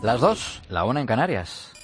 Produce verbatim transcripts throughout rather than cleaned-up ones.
Las dos, la una en Canarias.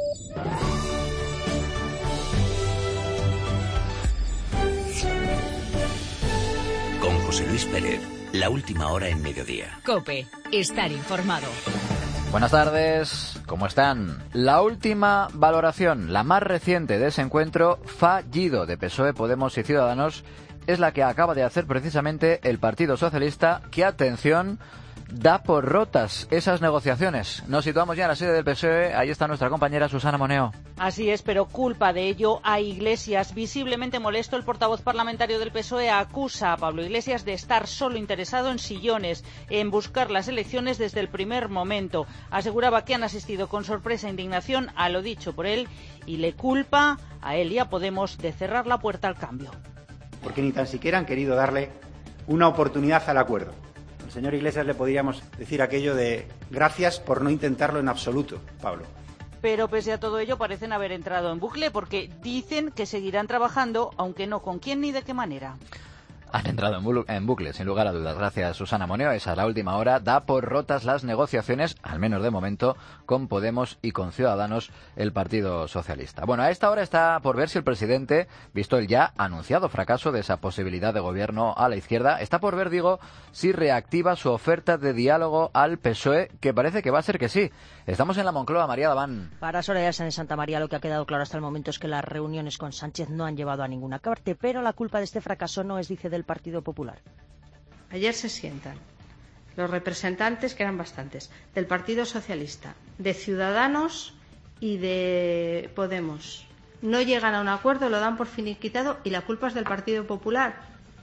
Con José Luis Pérez, la última hora en mediodía. COPE, estar informado. Buenas tardes, ¿cómo están? La última valoración, la más reciente de ese encuentro fallido de P S O E, Podemos y Ciudadanos, es la que acaba de hacer precisamente el Partido Socialista, que, atención, da por rotas esas negociaciones. Nos situamos ya en la sede del P S O E, ahí está nuestra compañera Susana Moneo. Así es, pero culpa de ello a Iglesias. Visiblemente molesto, el portavoz parlamentario del P S O E acusa a Pablo Iglesias de estar solo interesado en sillones, en buscar las elecciones desde el primer momento. Aseguraba que han asistido con sorpresa e indignación a lo dicho por él y le culpa a él y a Podemos de cerrar la puerta al cambio. Porque ni tan siquiera han querido darle una oportunidad al acuerdo. Al señor Iglesias le podríamos decir aquello de gracias por no intentarlo en absoluto, Pablo. Pero pese a todo ello parecen haber entrado en bucle porque dicen que seguirán trabajando, aunque no con quién ni de qué manera. Han entrado en bucle, sin lugar a dudas. Gracias, Susana Moneo. Esa es la última hora. Da por rotas las negociaciones, al menos de momento, con Podemos y con Ciudadanos, el Partido Socialista. Bueno, a esta hora está por ver si el presidente, visto el ya anunciado fracaso de esa posibilidad de gobierno a la izquierda, está por ver, digo, si reactiva su oferta de diálogo al P S O E, que parece que va a ser que sí. Estamos en la Moncloa, María Daván. Para Soraya Sáenz de Santa María, lo que ha quedado claro hasta el momento es que las reuniones con Sánchez no han llevado a ninguna parte, pero la culpa de este fracaso no es, dice, del Partido Popular. Ayer se sientan los representantes, que eran bastantes, del Partido Socialista, de Ciudadanos y de Podemos. No llegan a un acuerdo, lo dan por finiquitado y la culpa es del Partido Popular.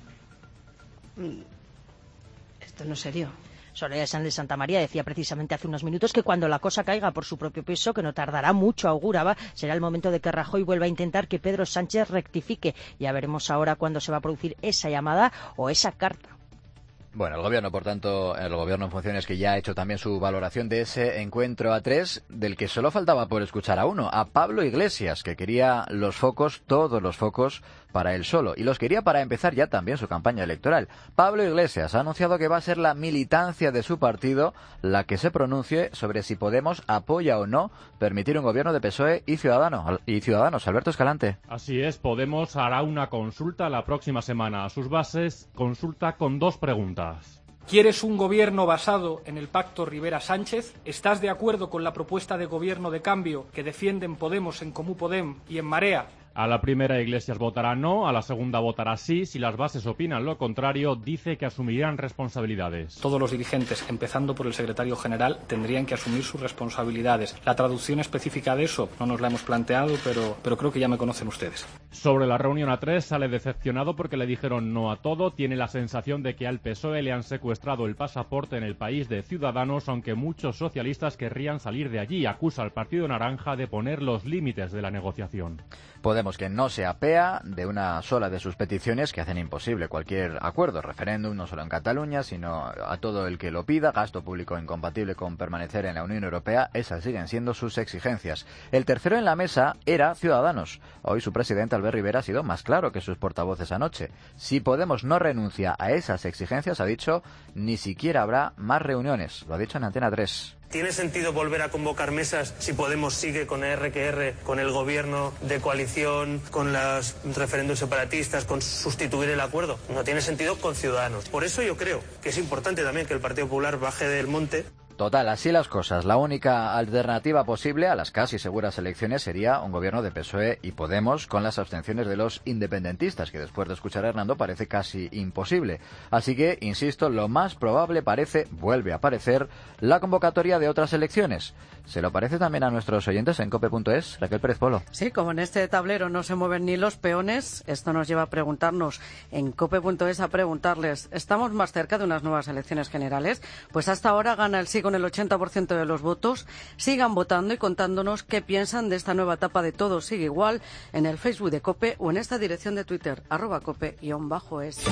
Esto no es serio. Soraya Sáenz de Santa María decía precisamente hace unos minutos que cuando la cosa caiga por su propio peso, que no tardará mucho, auguraba, será el momento de que Rajoy vuelva a intentar que Pedro Sánchez rectifique. Ya veremos ahora cuándo se va a producir esa llamada o esa carta. Bueno, el gobierno, por tanto, el gobierno en funciones, que ya ha hecho también su valoración de ese encuentro a tres, del que solo faltaba por escuchar a uno, a Pablo Iglesias, que quería los focos, todos los focos, para él solo, y los quería para empezar ya también su campaña electoral. Pablo Iglesias ha anunciado que va a ser la militancia de su partido la que se pronuncie sobre si Podemos apoya o no permitir un gobierno de P S O E y Ciudadanos. Y Ciudadanos, Alberto Escalante. Así es, Podemos hará una consulta la próxima semana. A sus bases, consulta con dos preguntas. ¿Quieres un gobierno basado en el pacto Rivera-Sánchez? ¿Estás de acuerdo con la propuesta de gobierno de cambio que defienden Podemos, en Comú Podem y en Marea? A la primera, Iglesias votará no, a la segunda votará sí. Si las bases opinan lo contrario, dice que asumirán responsabilidades. Todos los dirigentes, empezando por el secretario general, tendrían que asumir sus responsabilidades. La traducción específica de eso no nos la hemos planteado, pero, pero creo que ya me conocen ustedes. Sobre la reunión a tres, sale decepcionado porque le dijeron no a todo. Tiene la sensación de que al P S O E le han secuestrado el pasaporte en el país de Ciudadanos, aunque muchos socialistas querrían salir de allí. Acusa al Partido Naranja de poner los límites de la negociación. Podemos, que no se apea de una sola de sus peticiones que hacen imposible cualquier acuerdo, referéndum, no solo en Cataluña, sino a todo el que lo pida, gasto público incompatible con permanecer en la Unión Europea. Esas siguen siendo sus exigencias. El tercero en la mesa era Ciudadanos. Hoy su presidente, Albert Rivera, ha sido más claro que sus portavoces anoche. Si Podemos no renuncia a esas exigencias, ha dicho, ni siquiera habrá más reuniones. Lo ha dicho en Antena tres. ¿Tiene sentido volver a convocar mesas si Podemos sigue con R que R, con el gobierno de coalición, con los referéndums separatistas, con sustituir el acuerdo? No tiene sentido con Ciudadanos. Por eso yo creo que es importante también que el Partido Popular baje del monte. Total, así las cosas. La única alternativa posible a las casi seguras elecciones sería un gobierno de P S O E y Podemos con las abstenciones de los independentistas, que después de escuchar a Hernando parece casi imposible. Así que, insisto, lo más probable parece, vuelve a parecer, la convocatoria de otras elecciones. ¿Se lo parece también a nuestros oyentes en cope punto es? Raquel Pérez Polo. Sí, como en este tablero no se mueven ni los peones, esto nos lleva a preguntarnos en cope punto es, a preguntarles, ¿estamos más cerca de unas nuevas elecciones generales? Pues hasta ahora gana el sí con el ochenta por ciento de los votos. Sigan votando y contándonos qué piensan de esta nueva etapa de Todo Sigue Igual en el Facebook de COPE o en esta dirección de Twitter, arroba cope-es.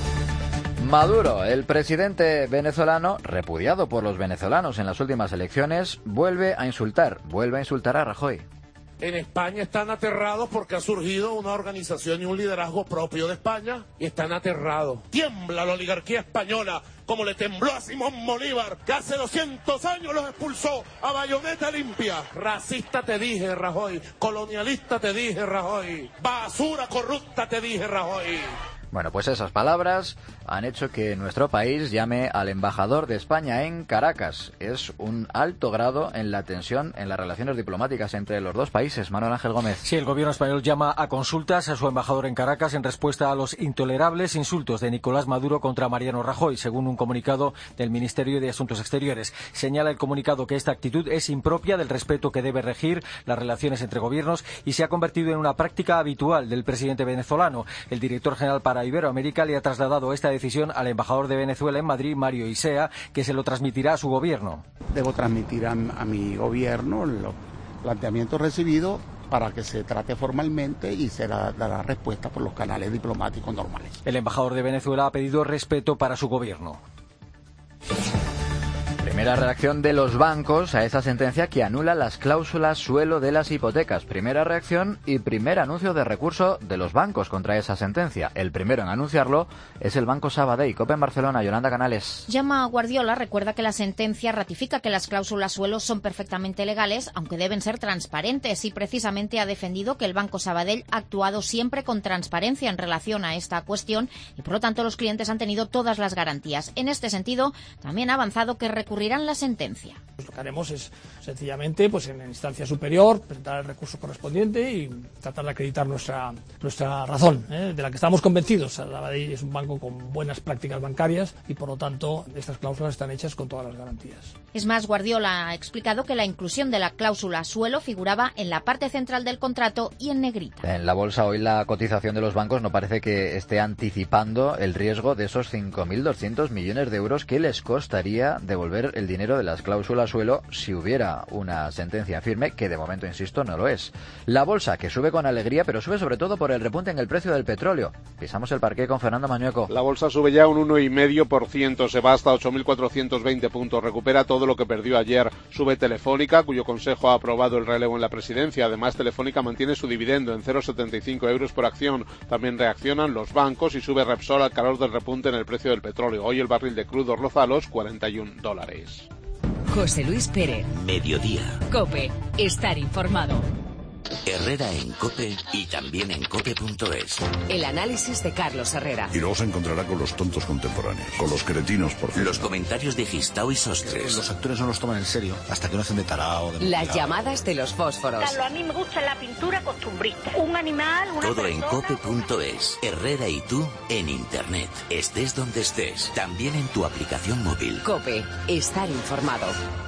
Maduro, el presidente venezolano, repudiado por los venezolanos en las últimas elecciones, vuelve a insultar, vuelve a insultar a Rajoy. En España están aterrados porque ha surgido una organización y un liderazgo propio de España y están aterrados. Tiembla la oligarquía española como le tembló a Simón Bolívar, que hace doscientos años los expulsó a bayoneta limpia. Racista te dije, Rajoy. Colonialista te dije, Rajoy. Basura corrupta te dije, Rajoy. Bueno, pues esas palabras han hecho que nuestro país llame al embajador de España en Caracas. Es un alto grado en la tensión en las relaciones diplomáticas entre los dos países. Manuel Ángel Gómez. Sí, el gobierno español llama a consultas a su embajador en Caracas en respuesta a los intolerables insultos de Nicolás Maduro contra Mariano Rajoy, según un comunicado del Ministerio de Asuntos Exteriores. Señala el comunicado que esta actitud es impropia del respeto que debe regir las relaciones entre gobiernos y se ha convertido en una práctica habitual del presidente venezolano. El director general para Iberoamérica le ha trasladado esta decisión al embajador de Venezuela en Madrid, Mario Isea, que se lo transmitirá a su gobierno. Debo transmitir a, a mi gobierno los planteamientos recibidos para que se trate formalmente y se dará respuesta por los canales diplomáticos normales. El embajador de Venezuela ha pedido respeto para su gobierno. Primera reacción de los bancos a esa sentencia que anula las cláusulas suelo de las hipotecas. Primera reacción y primer anuncio de recurso de los bancos contra esa sentencia. El primero en anunciarlo es el Banco Sabadell. COPE en Barcelona, Yolanda Canales. Llama a Guardiola, recuerda que la sentencia ratifica que las cláusulas suelo son perfectamente legales, aunque deben ser transparentes, y precisamente ha defendido que el Banco Sabadell ha actuado siempre con transparencia en relación a esta cuestión y por lo tanto los clientes han tenido todas las garantías. En este sentido, también ha avanzado que recurrirán la sentencia. Pues lo que haremos es sencillamente, pues en instancia superior, presentar el recurso correspondiente y tratar de acreditar nuestra nuestra razón, ¿eh? de la que estamos convencidos. Sabadell es un banco con buenas prácticas bancarias y por lo tanto estas cláusulas están hechas con todas las garantías. Es más, Guardiola ha explicado que la inclusión de la cláusula suelo figuraba en la parte central del contrato y en negrita. En la bolsa hoy la cotización de los bancos no parece que esté anticipando el riesgo de esos cinco mil doscientos millones de euros que les costaría devolver el dinero de las cláusulas suelo si hubiera una sentencia firme, que de momento, insisto, no lo es. La bolsa, que sube con alegría, pero sube sobre todo por el repunte en el precio del petróleo. Pisamos el parqué con Fernando Mañueco. La bolsa sube ya un uno coma cinco por ciento, se va hasta ocho mil cuatrocientos veinte puntos, recupera todo lo que perdió ayer. Sube Telefónica, cuyo consejo ha aprobado el relevo en la presidencia. Además, Telefónica mantiene su dividendo en cero coma setenta y cinco euros por acción. También reaccionan los bancos y sube Repsol al calor del repunte en el precio del petróleo. Hoy el barril de crudo roza los cuarenta y un dólares. José Luis Pérez. Mediodía. COPE. Estar informado. Herrera en COPE y también en cope punto es. El análisis de Carlos Herrera. Y luego se encontrará con los tontos contemporáneos, con los cretinos, por favor. Los comentarios de Gistao y Sostres. Los actores no los toman en serio hasta que no hacen de tarao. De Las llamadas de los fósforos. Carlos, a mí me gusta la pintura costumbrista. Un animal, una Todo persona. en cope punto es. Herrera y tú en Internet. Estés donde estés. También en tu aplicación móvil. COPE. Estar informado.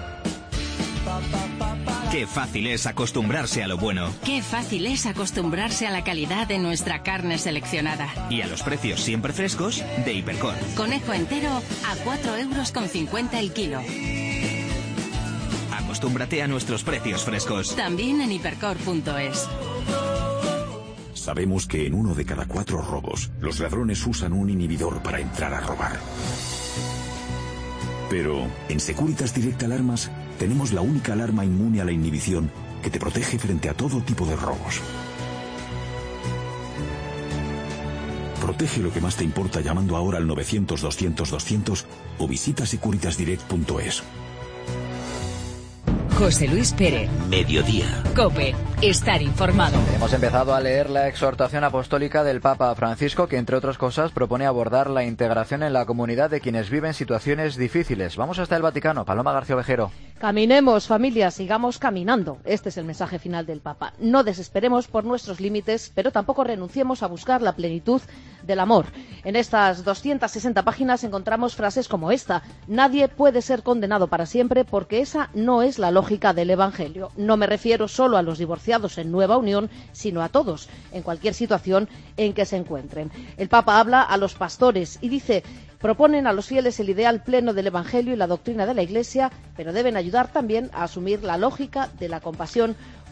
Qué fácil es acostumbrarse a lo bueno. Qué fácil es acostumbrarse a la calidad de nuestra carne seleccionada. Y a los precios siempre frescos de Hipercor. Conejo entero a cuatro euros con cincuenta el kilo. Acostúmbrate a nuestros precios frescos. También en hipercor punto es. Sabemos que en uno de cada cuatro robos, los ladrones usan un inhibidor para entrar a robar. Pero en Securitas Direct Alarmas tenemos la única alarma inmune a la inhibición que te protege frente a todo tipo de robos. Protege lo que más te importa llamando ahora al novecientos doscientos doscientos o visita securitas direct punto es. José Luis Pérez. Mediodía. COPE. Estar informado. Hemos empezado a leer la exhortación apostólica del Papa Francisco, que entre otras cosas propone abordar la integración en la comunidad de quienes viven situaciones difíciles. Vamos hasta el Vaticano. Paloma García Ovejero. Caminemos, familia, sigamos caminando. Este es el mensaje final del Papa. No desesperemos por nuestros límites, pero tampoco renunciemos a buscar la plenitud del amor. En estas doscientas sesenta páginas encontramos frases como esta: nadie puede ser condenado para siempre porque esa no es la lógica del Evangelio. No me refiero solo a los divorciados en nueva unión, sino a todos, en cualquier situación en que se encuentren. El Papa habla a los pastores y dice: proponen a los fieles el ideal pleno del Evangelio y la doctrina de la Iglesia, pero deben ayudar también a asumir la lógica de la compasión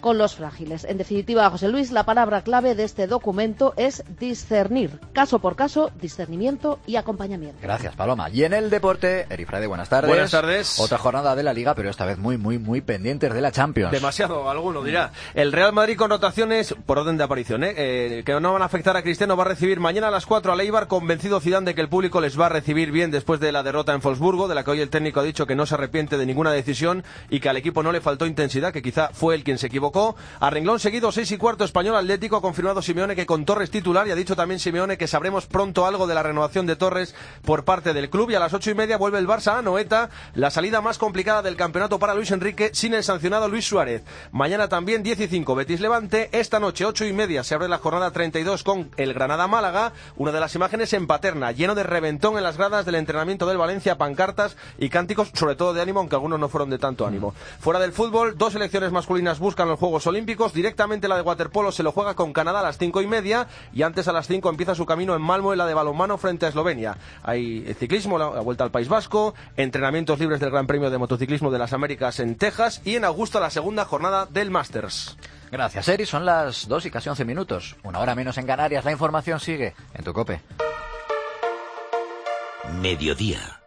con los frágiles. En definitiva, José Luis, la palabra clave de este documento es discernir, caso por caso, discernimiento y acompañamiento. Gracias, Paloma. Y en el deporte, Erifrade, buenas tardes. Buenas tardes. Otra jornada de la Liga, pero esta vez muy, muy, muy pendientes de la Champions. Demasiado, alguno dirá. El Real Madrid con rotaciones por orden de aparición, ¿eh? Eh, que no van a afectar a Cristiano, va a recibir mañana a las cuatro al Eibar, convencido Zidane de que el público les va a recibir bien después de la derrota en Wolfsburgo, de la que hoy el técnico ha dicho que no se arrepiente de ninguna decisión y que al equipo no le faltó intensidad, que quizá fue el quien se equivocó. A renglón seguido, seis y cuarto, Español Atlético, ha confirmado Simeone que con Torres titular, y ha dicho también Simeone que sabremos pronto algo de la renovación de Torres por parte del club. Y a las ocho y media vuelve el Barça a Noeta, la salida más complicada del campeonato para Luis Enrique, sin el sancionado Luis Suárez. Mañana también diez y cinco, Betis Levante. Esta noche, ocho y media, se abre la jornada treinta y dos con el Granada Málaga. Una de las imágenes en Paterna, lleno de reventón en las gradas del entrenamiento del Valencia, pancartas y cánticos, sobre todo de ánimo, aunque algunos no fueron de tanto ánimo. Fuera del fútbol, dos selecciones masculinas buscan los Juegos Olímpicos. Directamente la de waterpolo se lo juega con Canadá a las cinco y media, y antes a las cinco empieza su camino en Malmö en la de balonmano frente a Eslovenia. Hay ciclismo, la vuelta al País Vasco, entrenamientos libres del Gran Premio de Motociclismo de las Américas en Texas, y en agosto la segunda jornada del Masters. Gracias, Eri. Son las dos y casi once minutos. Una hora menos en Canarias. La información sigue en tu COPE. Mediodía.